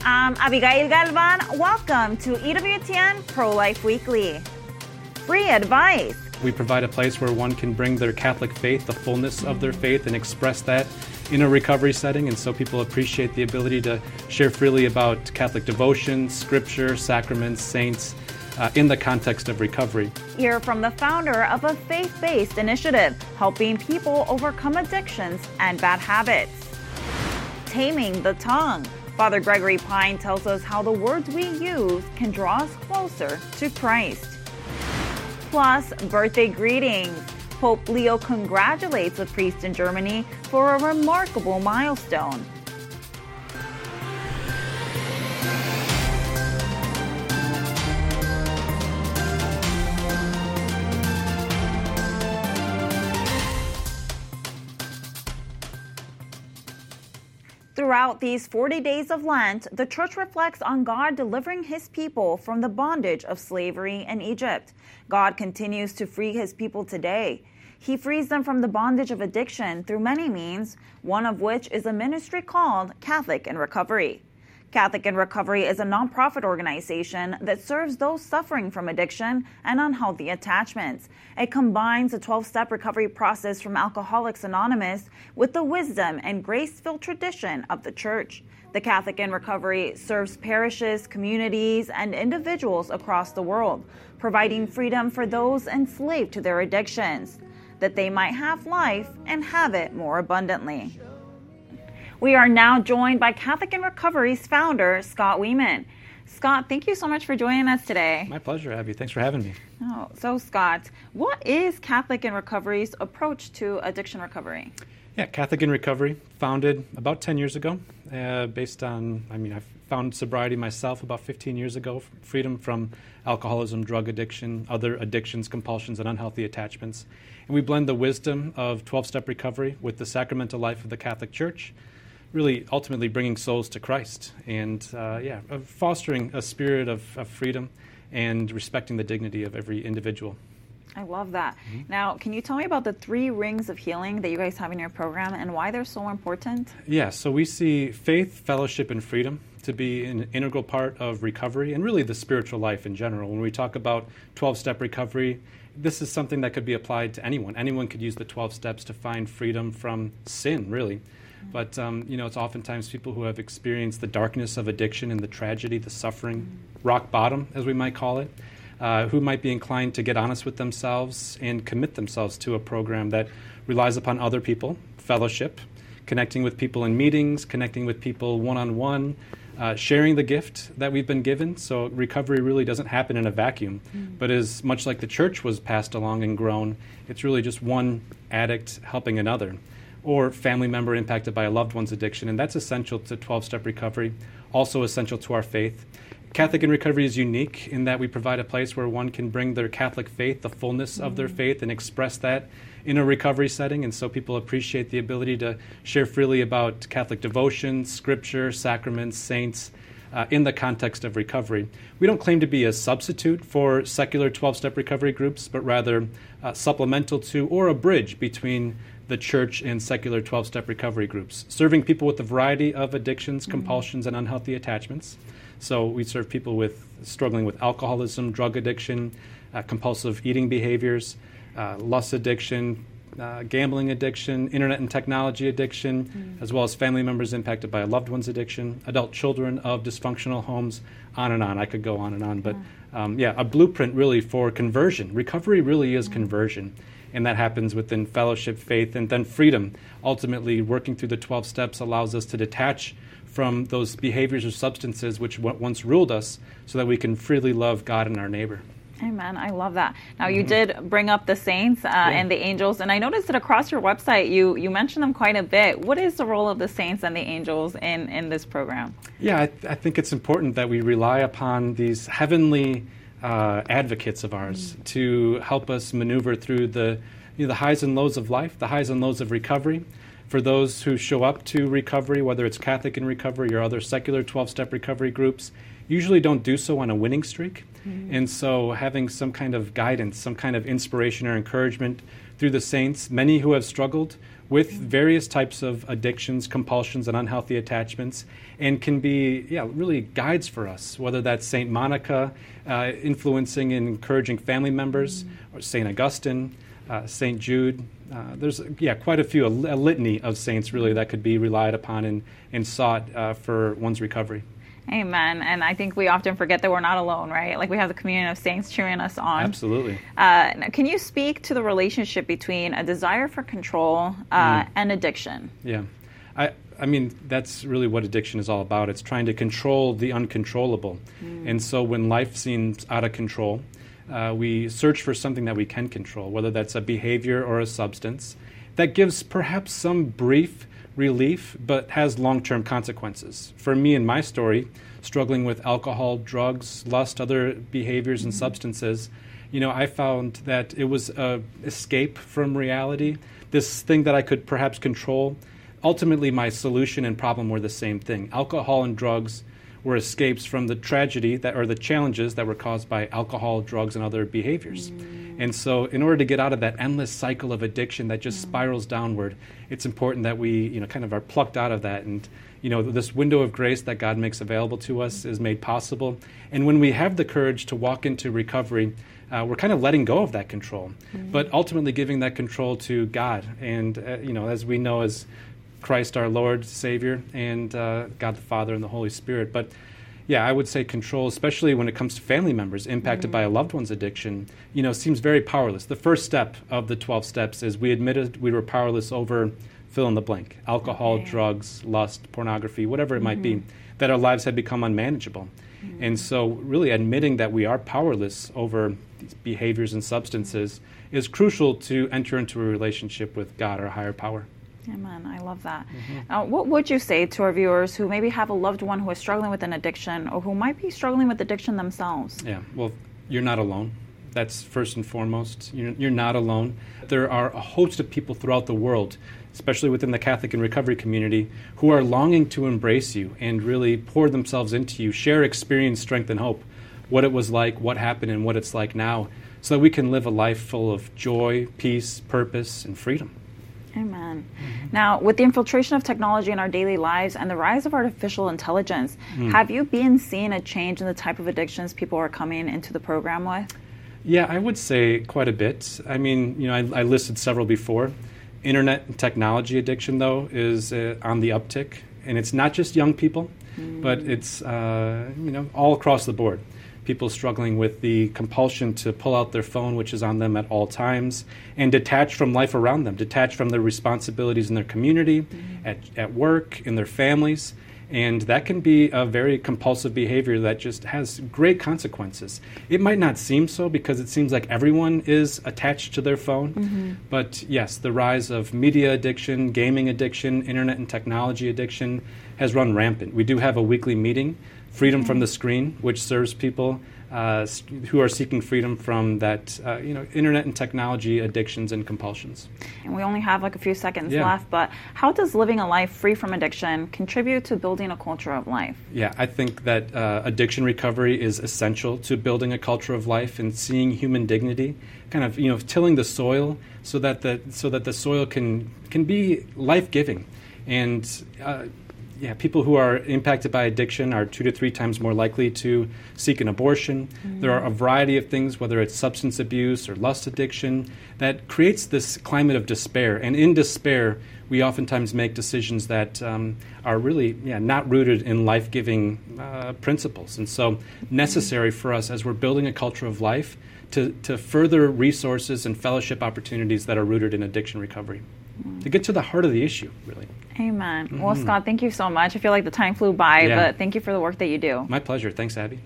I'm Abigail Galvan. Welcome to EWTN Pro-Life Weekly. Free advice. We provide a place where one can bring their Catholic faith, the fullness of their faith, and express that in a recovery setting. And so people appreciate the ability to share freely about Catholic devotion, scripture, sacraments, saints, in the context of recovery. Hear from the founder of a faith-based initiative helping people overcome addictions and bad habits. Taming the tongue. Father Gregory Pine tells us how the words we use can draw us closer to Christ. Plus, birthday greetings. Pope Leo congratulates a priest in Germany for a remarkable milestone. Throughout these 40 days of Lent, the Church reflects on God delivering His people from the bondage of slavery in Egypt. God continues to free His people today. He frees them from the bondage of addiction through many means, one of which is a ministry called Catholic in Recovery. Catholic in Recovery is a nonprofit organization that serves those suffering from addiction and unhealthy attachments. It combines a 12-step recovery process from Alcoholics Anonymous with the wisdom and grace-filled tradition of the Church. The Catholic in Recovery serves parishes, communities, and individuals across the world, providing freedom for those enslaved to their addictions, that they might have life and have it more abundantly. We are now joined by Catholic in Recovery's founder, Scott Wieman. Scott, thank you so much for joining us today. My pleasure, Abby. Thanks for having me. Oh, so Scott, what is Catholic in Recovery's approach to addiction recovery? Yeah, Catholic in Recovery, founded about 10 years ago, based on, I found sobriety myself about 15 years ago, freedom from alcoholism, drug addiction, other addictions, compulsions, and unhealthy attachments. And we blend the wisdom of 12-step recovery with the sacramental life of the Catholic Church, really ultimately bringing souls to Christ and fostering a spirit of freedom and respecting the dignity of every individual. I love that. Now, can you tell me about the 3 rings of healing that you guys have in your program and why they're so important? Yeah, so we see faith, fellowship, and freedom to be an integral part of recovery and really the spiritual life in general. When we talk about 12-step recovery, this is something that could be applied to anyone. Anyone could use the 12 steps to find freedom from sin, really. But, it's oftentimes people who have experienced the darkness of addiction and the tragedy, the suffering, rock bottom, as we might call it, who might be inclined to get honest with themselves and commit themselves to a program that relies upon other people, fellowship, connecting with people in meetings, connecting with people one-on-one, sharing the gift that we've been given. So recovery really doesn't happen in a vacuum, but is much like the Church was passed along and grown. It's really just one addict helping another, or family member impacted by a loved one's addiction, and that's essential to 12-step recovery, also essential to our faith. Catholic in Recovery is unique in that we provide a place where one can bring their Catholic faith, the fullness of their faith, and express that in a recovery setting, and so people appreciate the ability to share freely about Catholic devotion, scripture, sacraments, saints, in the context of recovery. We don't claim to be a substitute for secular 12-step recovery groups, but rather supplemental to or a bridge between the Church and secular 12-step recovery groups, serving people with a variety of addictions, compulsions, and unhealthy attachments. So we serve people struggling with alcoholism, drug addiction, compulsive eating behaviors, lust addiction, gambling addiction, internet and technology addiction, as well as family members impacted by a loved one's addiction, adult children of dysfunctional homes, on and on. I could go on and on. But a blueprint really for conversion. Recovery really is conversion. And that happens within fellowship, faith, and then freedom. Ultimately, working through the 12 steps allows us to detach from those behaviors or substances which once ruled us so that we can freely love God and our neighbor. Amen. I love that. Now, you did bring up the saints and the angels, and I noticed that across your website, you mention them quite a bit. What is the role of the saints and the angels in this program? Yeah, I think it's important that we rely upon these heavenly advocates of ours to help us maneuver through the highs and lows of life, the highs and lows of recovery. For those who show up to recovery, whether it's Catholic in Recovery or other secular 12-step recovery groups, usually don't do so on a winning streak. And so having some kind of guidance, some kind of inspiration or encouragement through the saints, many who have struggled with various types of addictions, compulsions, and unhealthy attachments, and can be, really guides for us, whether that's St. Monica influencing and encouraging family members, or St. Augustine, St. Jude. There's quite a few, a litany of saints really that could be relied upon and sought for one's recovery. Amen. And I think we often forget that we're not alone, right? Like we have the communion of saints cheering us on. Absolutely. Can you speak to the relationship between a desire for control and addiction? Yeah. I mean, that's really what addiction is all about. It's trying to control the uncontrollable. And so when life seems out of control, we search for something that we can control, whether that's a behavior or a substance, that gives perhaps some brief relief, but has long-term consequences. For me in my story, struggling with alcohol, drugs, lust, other behaviors and substances, I found that it was an escape from reality, this thing that I could perhaps control. Ultimately, my solution and problem were the same thing. Alcohol and drugs were escapes from the tragedy or the challenges that were caused by alcohol, drugs, and other behaviors. And so in order to get out of that endless cycle of addiction that just spirals downward, it's important that we, kind of are plucked out of that. And, this window of grace that God makes available to us is made possible. And when we have the courage to walk into recovery, we're kind of letting go of that control, but ultimately giving that control to God. And, as we know as Christ our Lord, Savior, and God the Father and the Holy Spirit. But I would say control, especially when it comes to family members impacted by a loved one's addiction, seems very powerless. The first step of the 12 steps is we admitted we were powerless over fill in the blank, alcohol, drugs, lust, pornography, whatever it might be, that our lives had become unmanageable. And so really admitting that we are powerless over these behaviors and substances is crucial to enter into a relationship with God, our higher power. Amen. I love that. What would you say to our viewers who maybe have a loved one who is struggling with an addiction or who might be struggling with addiction themselves? Yeah, well, you're not alone. That's first and foremost. You're not alone. There are a host of people throughout the world, especially within the Catholic and recovery community, who are longing to embrace you and really pour themselves into you, share experience, strength, and hope, what it was like, what happened, and what it's like now, so that we can live a life full of joy, peace, purpose, and freedom. Amen. Now, with the infiltration of technology in our daily lives and the rise of artificial intelligence, have you been seeing a change in the type of addictions people are coming into the program with? Yeah, I would say quite a bit. I mean, I listed several before. Internet and technology addiction, though, is on the uptick. And it's not just young people, but it's, all across the board. People struggling with the compulsion to pull out their phone, which is on them at all times, and detach from life around them, detach from their responsibilities in their community, at work, in their families. And that can be a very compulsive behavior that just has great consequences. It might not seem so because it seems like everyone is attached to their phone. But yes, the rise of media addiction, gaming addiction, internet and technology addiction has run rampant. We do have a weekly meeting, Freedom from the Screen, which serves people who are seeking freedom from that, internet and technology addictions and compulsions. And we only have like a few seconds left, but how does living a life free from addiction contribute to building a culture of life? Yeah, I think that addiction recovery is essential to building a culture of life and seeing human dignity, kind of, tilling the soil so that the soil can be life-giving. And people who are impacted by addiction are 2 to 3 times more likely to seek an abortion. There are a variety of things, whether it's substance abuse or lust addiction, that creates this climate of despair. And in despair, we oftentimes make decisions that are really not rooted in life-giving principles. And so necessary for us as we're building a culture of life to further resources and fellowship opportunities that are rooted in addiction recovery. To get to the heart of the issue, really. Amen. Well, Scott, thank you so much. I feel like the time flew by, but thank you for the work that you do. My pleasure. Thanks, Abby.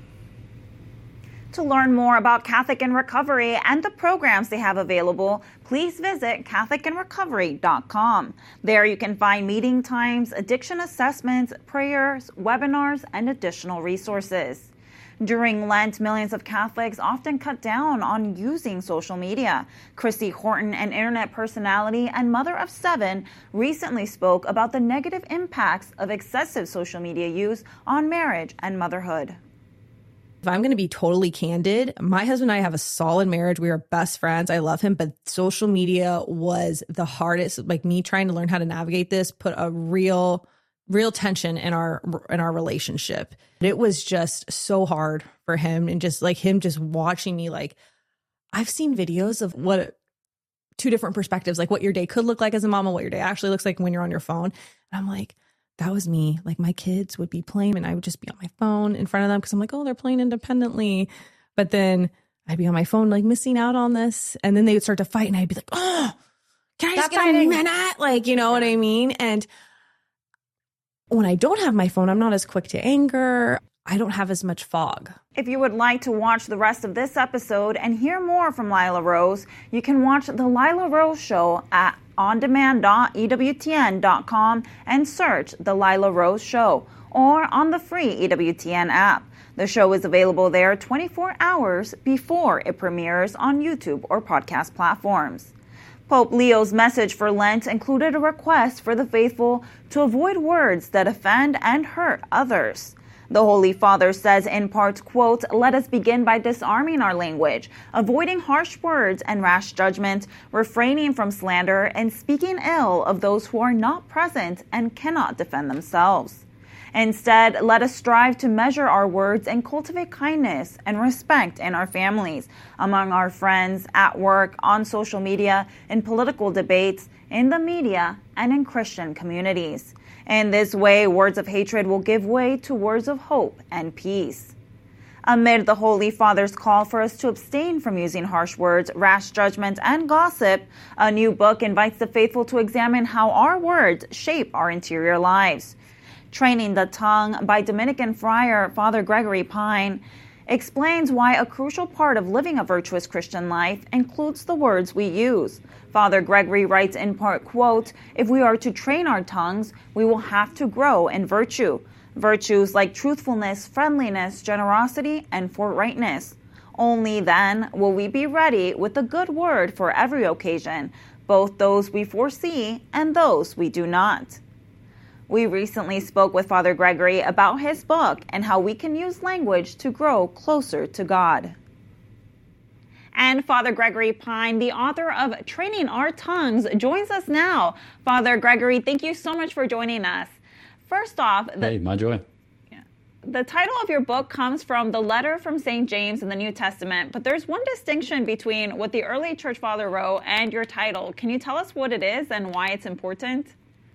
To learn more about Catholic in Recovery and the programs they have available, please visit CatholicInRecovery.com. There you can find meeting times, addiction assessments, prayers, webinars, and additional resources. During Lent, millions of Catholics often cut down on using social media. Christy Horton, an internet personality and mother of 7, recently spoke about the negative impacts of excessive social media use on marriage and motherhood. If I'm going to be totally candid, my husband and I have a solid marriage. We are best friends. I love him, but social media was the hardest. Like, me trying to learn how to navigate this put a real tension in our relationship. It was just so hard for him, and just like him just watching me. Like, I've seen videos of what two different perspectives, like what your day could look like as a mom and what your day actually looks like when you're on your phone. And I'm like, that was me. Like, my kids would be playing and I would just be on my phone in front of them because I'm like, oh, they're playing independently. But then I'd be on my phone, like, missing out on this. And then they would start to fight and I'd be like, oh, can I just get a minute? Like, you know what I mean? And when I don't have my phone, I'm not as quick to anger. I don't have as much fog. If you would like to watch the rest of this episode and hear more from Lila Rose, you can watch The Lila Rose Show at ondemand.ewtn.com and search The Lila Rose Show, or on the free EWTN app. The show is available there 24 hours before it premieres on YouTube or podcast platforms. Pope Leo's message for Lent included a request for the faithful to avoid words that offend and hurt others. The Holy Father says in part, quote, "Let us begin by disarming our language, avoiding harsh words and rash judgment, refraining from slander, and speaking ill of those who are not present and cannot defend themselves. Instead, let us strive to measure our words and cultivate kindness and respect in our families, among our friends, at work, on social media, in political debates, in the media, and in Christian communities. In this way, words of hatred will give way to words of hope and peace." Amid the Holy Father's call for us to abstain from using harsh words, rash judgment, and gossip, a new book invites the faithful to examine how our words shape our interior lives. Training the Tongue by Dominican friar Father Gregory Pine explains why a crucial part of living a virtuous Christian life includes the words we use. Father Gregory writes in part, quote, "If we are to train our tongues, we will have to grow in virtue. Virtues like truthfulness, friendliness, generosity, and forthrightness. Only then will we be ready with a good word for every occasion, both those we foresee and those we do not." We recently spoke with Father Gregory about his book and how we can use language to grow closer to God. And Father Gregory Pine, the author of Training Our Tongues, joins us now. Father Gregory, thank you so much for joining us. First off, hey, my joy. The title of your book comes from the letter from St. James in the New Testament, but there's one distinction between what the early church father wrote and your title. Can you tell us what it is and why it's important?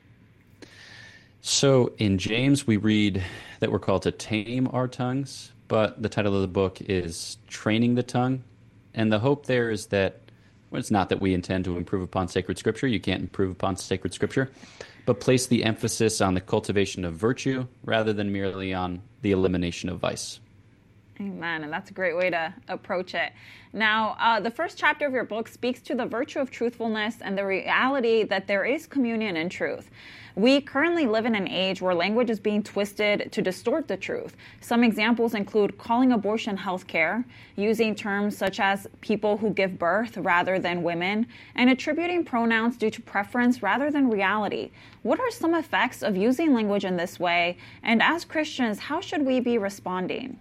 So in James, we read that we're called to tame our tongues, but the title of the book is Training the Tongue. And the hope there is that, well, it's not that we intend to improve upon sacred scripture. You can't improve upon sacred scripture, but place the emphasis on the cultivation of virtue rather than merely on the elimination of vice. Amen. And that's a great way to approach it. Now, the first chapter of your book speaks to the virtue of truthfulness and the reality that there is communion in truth. We currently live in an age where language is being twisted to distort the truth. Some examples include calling abortion health care, using terms such as people who give birth rather than women, and attributing pronouns due to preference rather than reality. What are some effects of using language in this way? And as Christians, how should we be responding?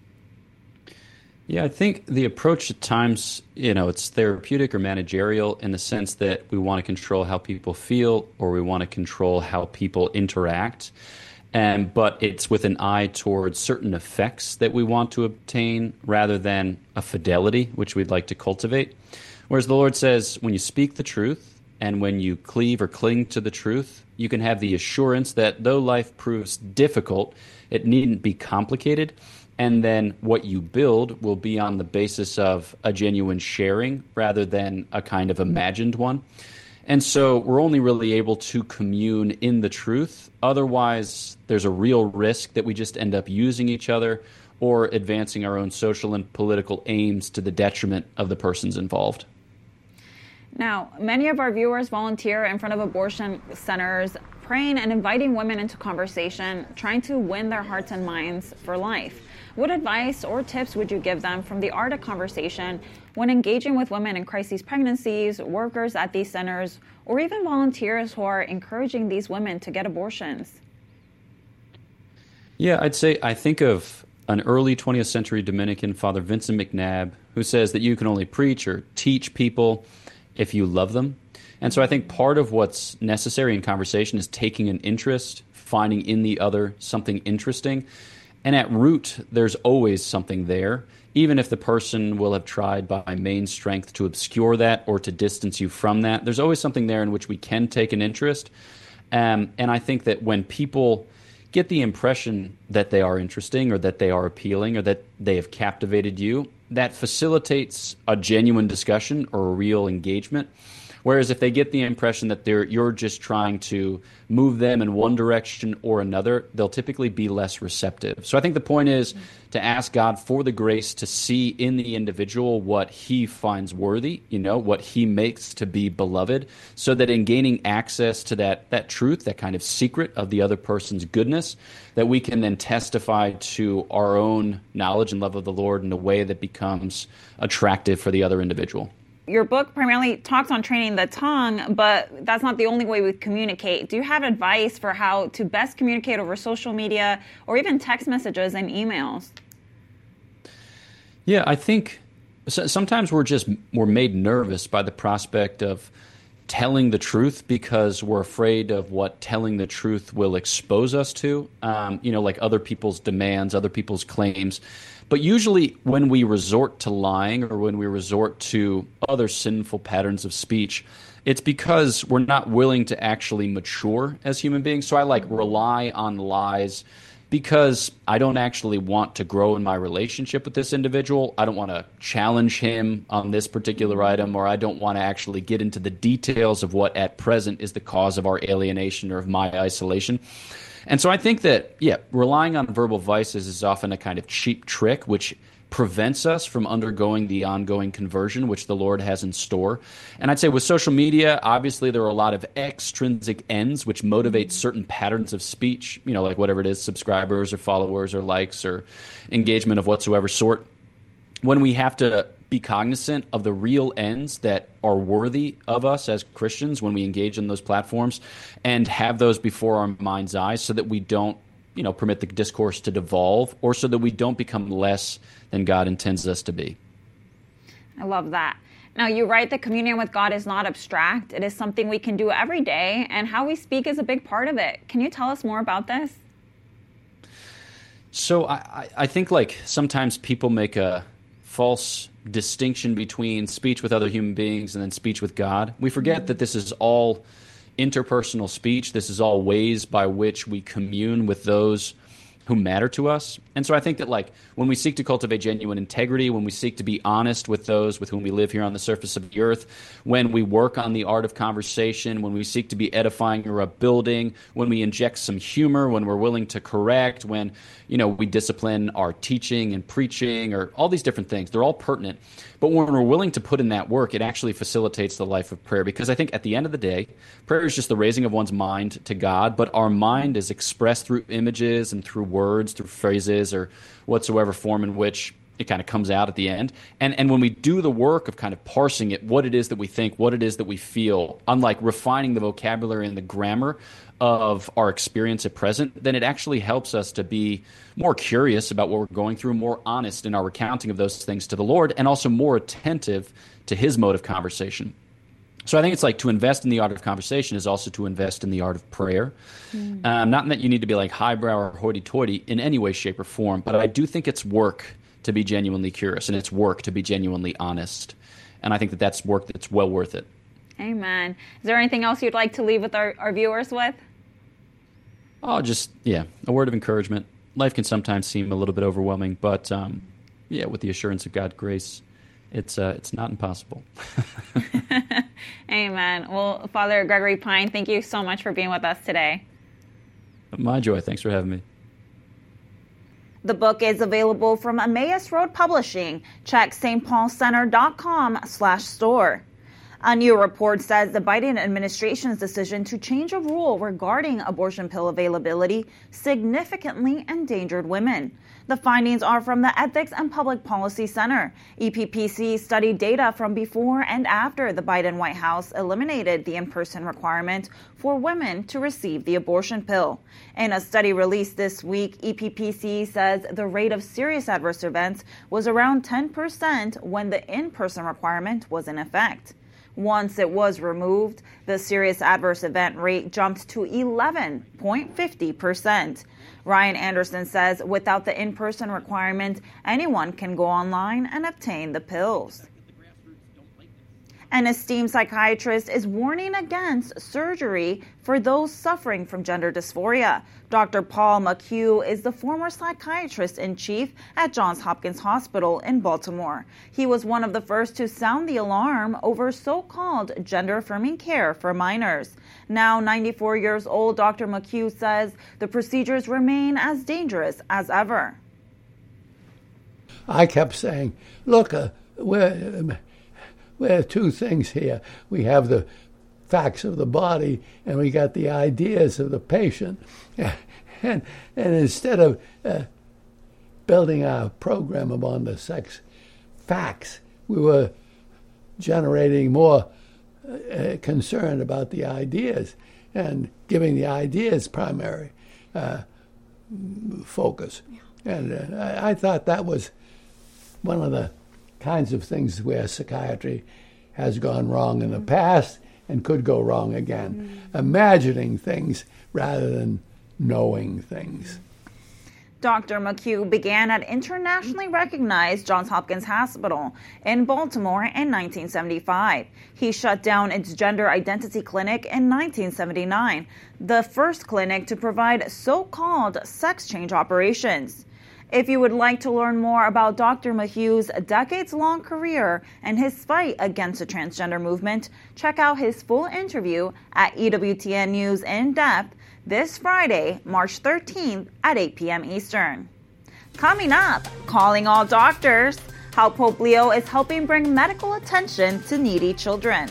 Yeah, I think the approach at times, it's therapeutic or managerial in the sense that we want to control how people feel or we want to control how people interact. But it's with an eye towards certain effects that we want to obtain rather than a fidelity, which we'd like to cultivate. Whereas the Lord says, when you speak the truth and when you cleave or cling to the truth, you can have the assurance that though life proves difficult, it needn't be complicated. And then what you build will be on the basis of a genuine sharing rather than a kind of imagined one. And so we're only really able to commune in the truth. Otherwise, there's a real risk that we just end up using each other or advancing our own social and political aims to the detriment of the persons involved. Now, many of our viewers volunteer in front of abortion centers, praying and inviting women into conversation, trying to win their hearts and minds for life. What advice or tips would you give them from the art of conversation when engaging with women in crisis pregnancies, workers at these centers, or even volunteers who are encouraging these women to get abortions? Yeah, I'd say I think of an early 20th century Dominican, Father Vincent McNabb, who says that you can only preach or teach people if you love them. And so I think part of what's necessary in conversation is taking an interest, finding in the other something interesting. And at root, there's always something there, even if the person will have tried by main strength to obscure that or to distance you from that. There's always something there in which we can take an interest. And I think that when people get the impression that they are interesting or that they are appealing or that they have captivated you, that facilitates a genuine discussion or a real engagement. Whereas if they get the impression that you're just trying to move them in one direction or another, they'll typically be less receptive. So I think the point is to ask God for the grace to see in the individual what he finds worthy, what he makes to be beloved, so that in gaining access to that truth, that kind of secret of the other person's goodness, that we can then testify to our own knowledge and love of the Lord in a way that becomes attractive for the other individual. Your book primarily talks on training the tongue, but that's not the only way we communicate. Do you have advice for how to best communicate over social media or even text messages and emails? Yeah, I think sometimes we're made nervous by the prospect of telling the truth because we're afraid of what telling the truth will expose us to, like other people's demands, other people's claims. But usually when we resort to lying or when we resort to other sinful patterns of speech, it's because we're not willing to actually mature as human beings. So I rely on lies because I don't actually want to grow in my relationship with this individual. I don't want to challenge him on this particular item, or I don't want to actually get into the details of what at present is the cause of our alienation or of my isolation. And so I think that, relying on verbal vices is often a kind of cheap trick, which prevents us from undergoing the ongoing conversion which the Lord has in store. And I'd say with social media, obviously there are a lot of extrinsic ends which motivate certain patterns of speech, like whatever it is, subscribers or followers or likes or engagement of whatsoever sort. When we have to be cognizant of the real ends that are worthy of us as Christians when we engage in those platforms and have those before our mind's eyes so that we don't, permit the discourse to devolve or so that we don't become less than God intends us to be. I love that. Now, you write that communion with God is not abstract. It is something we can do every day, and how we speak is a big part of it. Can you tell us more about this? So I think sometimes people make a false distinction between speech with other human beings and then speech with God. We forget that this is all interpersonal speech. This is all ways by which we commune with those who matter to us. And so I think that when we seek to cultivate genuine integrity, when we seek to be honest with those with whom we live here on the surface of the earth, when we work on the art of conversation, when we seek to be edifying or upbuilding, when we inject some humor, when we're willing to correct, when we discipline our teaching and preaching or all these different things, they're all pertinent. But when we're willing to put in that work, it actually facilitates the life of prayer. Because I think at the end of the day, prayer is just the raising of one's mind to God, but our mind is expressed through images and through words, through phrases, or whatsoever form in which it kind of comes out at the end. And when we do the work of kind of parsing it, what it is that we think, what it is that we feel, unlike refining the vocabulary and the grammar of our experience at present, then it actually helps us to be more curious about what we're going through, more honest in our recounting of those things to the Lord, and also more attentive to his mode of conversation. So I think it's to invest in the art of conversation is also to invest in the art of prayer. Not in that you need to be highbrow or hoity-toity in any way, shape, or form, but I do think it's work to be genuinely curious, and it's work to be genuinely honest. And I think that that's work that's well worth it. Amen. Is there anything else you'd like to leave with our viewers with? Oh, just, a word of encouragement. Life can sometimes seem a little bit overwhelming, but with the assurance of God's grace, it's not impossible. Amen. Well, Father Gregory Pine, thank you so much for being with us today. My joy. Thanks for having me. The book is available from Emmaus Road Publishing. Check stpaulcenter.com/store. A new report says the Biden administration's decision to change a rule regarding abortion pill availability significantly endangered women. The findings are from the Ethics and Public Policy Center. EPPC studied data from before and after the Biden White House eliminated the in-person requirement for women to receive the abortion pill. In a study released this week, EPPC says the rate of serious adverse events was around 10% when the in-person requirement was in effect. Once it was removed, the serious adverse event rate jumped to 11.50%. Ryan Anderson says without the in-person requirement, anyone can go online and obtain the pills. An esteemed psychiatrist is warning against surgery for those suffering from gender dysphoria. Dr. Paul McHugh is the former psychiatrist-in-chief at Johns Hopkins Hospital in Baltimore. He was one of the first to sound the alarm over so-called gender-affirming care for minors. Now 94 years old, Dr. McHugh says the procedures remain as dangerous as ever. I kept saying, look, we have two things here. We have the facts of the body, and we got the ideas of the patient. And instead of building our program upon the sex facts, we were generating more concern about the ideas and giving the ideas primary focus. And I thought that was one of the kinds of things where psychiatry has gone wrong in the past and could go wrong again. Imagining things rather than knowing things. Dr. McHugh began at internationally recognized Johns Hopkins Hospital in Baltimore in 1975. He shut down its gender identity clinic in 1979, the first clinic to provide so-called sex change operations. If you would like to learn more about Dr. McHugh's decades-long career and his fight against the transgender movement, check out his full interview at EWTN News In Depth this Friday, March 13th at 8 p.m. Eastern. Coming up, calling all doctors, how Pope Leo is helping bring medical attention to needy children.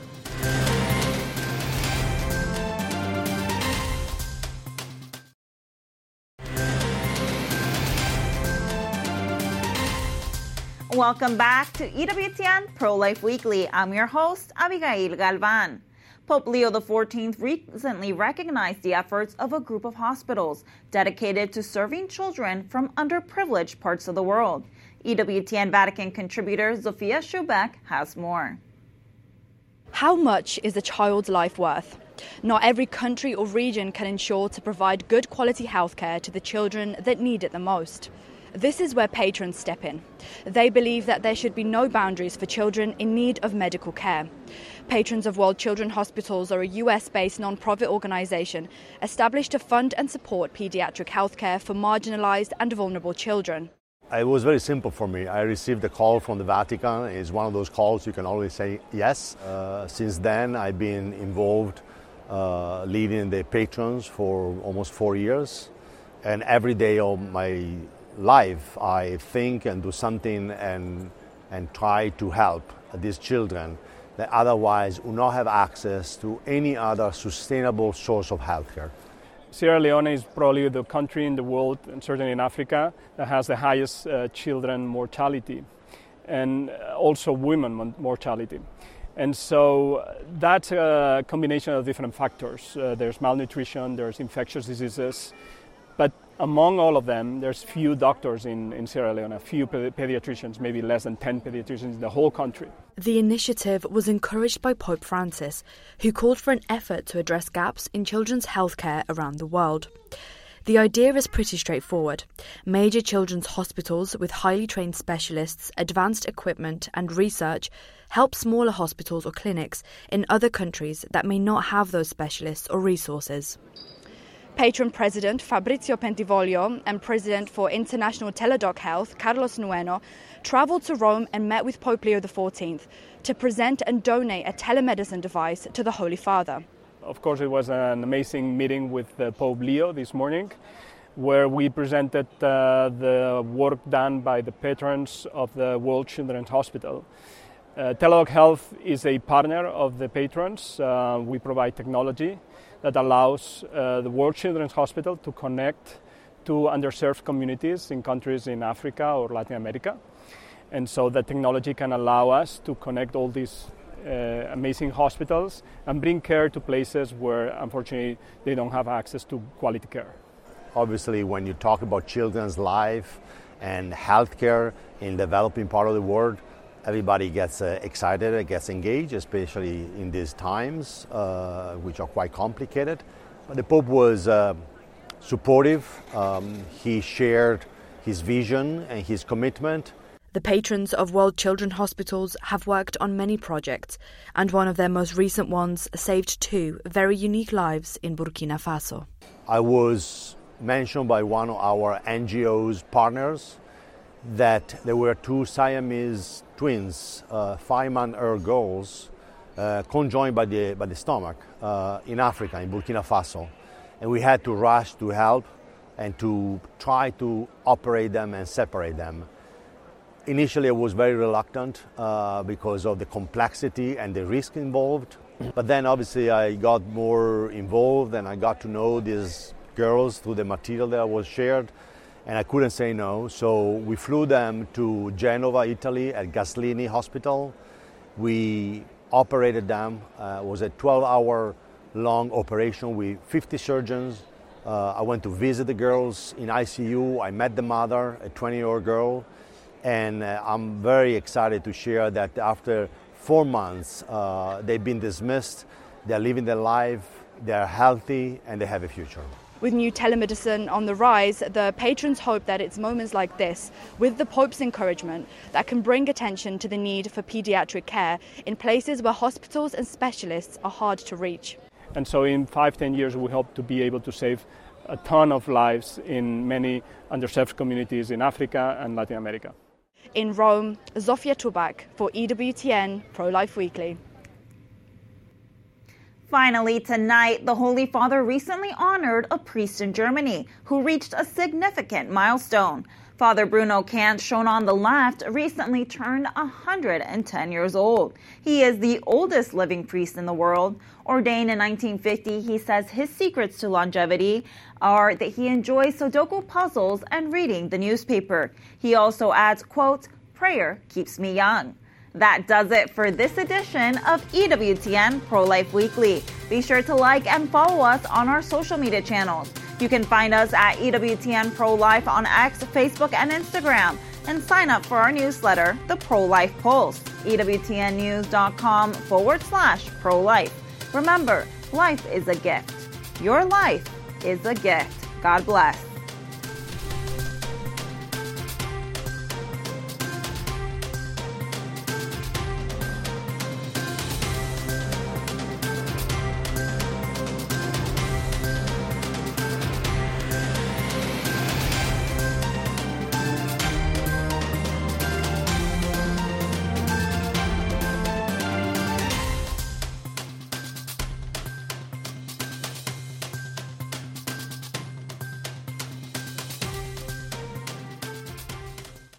Welcome back to EWTN Pro-Life Weekly. I'm your host, Abigail Galvan. Pope Leo XIV recently recognized the efforts of a group of hospitals dedicated to serving children from underprivileged parts of the world. EWTN Vatican contributor Zofia Schubeck has more. How much is a child's life worth? Not every country or region can ensure to provide good quality healthcare to the children that need it the most. This is where patrons step in. They believe that there should be no boundaries for children in need of medical care. Patrons of World Children's Hospitals are a US-based non-profit organization established to fund and support pediatric healthcare for marginalized and vulnerable children. It was very simple for me. I received a call from the Vatican. It's one of those calls you can always say yes. Since then, I've been involved leading the patrons for almost 4 years. And every day of my life, I think and do something and try to help these children that otherwise would not have access to any other sustainable source of healthcare. Sierra Leone is probably the country in the world, and certainly in Africa, that has the highest children mortality and also women mortality. And so that's a combination of different factors. There's malnutrition, there's infectious diseases, but among all of them, there's few doctors in Sierra Leone, a few pediatricians, maybe less than 10 pediatricians in the whole country. The initiative was encouraged by Pope Francis, who called for an effort to address gaps in children's healthcare around the world. The idea is pretty straightforward. Major children's hospitals with highly trained specialists, advanced equipment and research help smaller hospitals or clinics in other countries that may not have those specialists or resources. Patron President Fabrizio Pentivoglio and President for International Teladoc Health, Carlos Nueno, travelled to Rome and met with Pope Leo XIV to present and donate a telemedicine device to the Holy Father. Of course, it was an amazing meeting with Pope Leo this morning, where we presented the work done by the patrons of the World Children's Hospital. Teladoc Health is a partner of the patrons. We provide technology that allows the World Children's Hospital to connect to underserved communities in countries in Africa or Latin America. And so the technology can allow us to connect all these amazing hospitals and bring care to places where, unfortunately, they don't have access to quality care. Obviously, when you talk about children's life and healthcare in the developing part of the world, everybody gets excited, gets engaged, especially in these times, which are quite complicated. But the Pope was supportive. He shared his vision and his commitment. The patrons of World Children's Hospitals have worked on many projects, and one of their most recent ones saved 2 very unique lives in Burkina Faso. I was mentioned by one of our NGO's partners that there were 2 Siamese twins, 5-month-old girls, conjoined by the stomach in Africa, in Burkina Faso. And we had to rush to help and to try to operate them and separate them. Initially, I was very reluctant because of the complexity and the risk involved. But then obviously I got more involved and I got to know these girls through the material that was shared. And I couldn't say no, so we flew them to Genova, Italy, at Gaslini Hospital. We operated them. It was a 12-hour-long operation with 50 surgeons. I went to visit the girls in ICU. I met the mother, a 20-year-old girl, and I'm very excited to share that after 4 months, they've been dismissed. They're living their life, they're healthy, and they have a future. With new telemedicine on the rise, the patrons hope that it's moments like this, with the Pope's encouragement, that can bring attention to the need for paediatric care in places where hospitals and specialists are hard to reach. And so in 5-10 years, we hope to be able to save a ton of lives in many underserved communities in Africa and Latin America. In Rome, Zofia Tubak for EWTN Pro-Life Weekly. Finally, tonight, the Holy Father recently honored a priest in Germany who reached a significant milestone. Father Bruno Kant, shown on the left, recently turned 110 years old. He is the oldest living priest in the world. Ordained in 1950, he says his secrets to longevity are that he enjoys Sudoku puzzles and reading the newspaper. He also adds, quote, "Prayer keeps me young." That does it for this edition of EWTN Pro-Life Weekly. Be sure to like and follow us on our social media channels. You can find us at EWTN Pro-Life on X, Facebook, and Instagram. And sign up for our newsletter, The Pro-Life Pulse, EWTNnews.com/pro-life. Remember, life is a gift. Your life is a gift. God bless.